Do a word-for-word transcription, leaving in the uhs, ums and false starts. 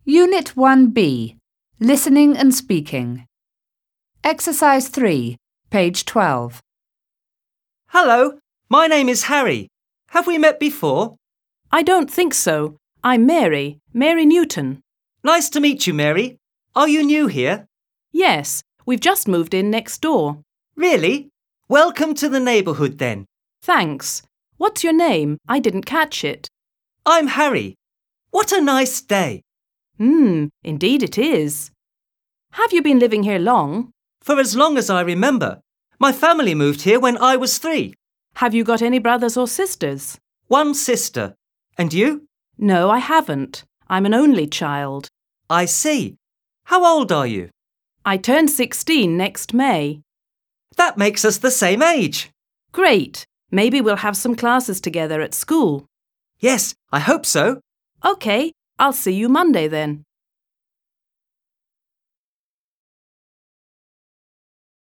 Unit one B, Listening and Speaking. Exercise three, page twelve. Hello, my name is Harry. Have we met before? I don't think so. I'm Mary, Mary Newton. Nice to meet you, Mary. Are you new here? Yes, we've just moved in next door. Really? Welcome to the neighbourhood then. Thanks. What's your name? I didn't catch it. I'm Harry. What a nice day. Hmm, indeed it is. Have you been living here long? For as long as I remember. My family moved here when I was three. Have you got any brothers or sisters? One sister. And you? No, I haven't. I'm an only child. I see. How old are you? I turn sixteen next May. That makes us the same age. Great. Maybe we'll have some classes together at school. Yes, I hope so. OK, I'll see you Monday then.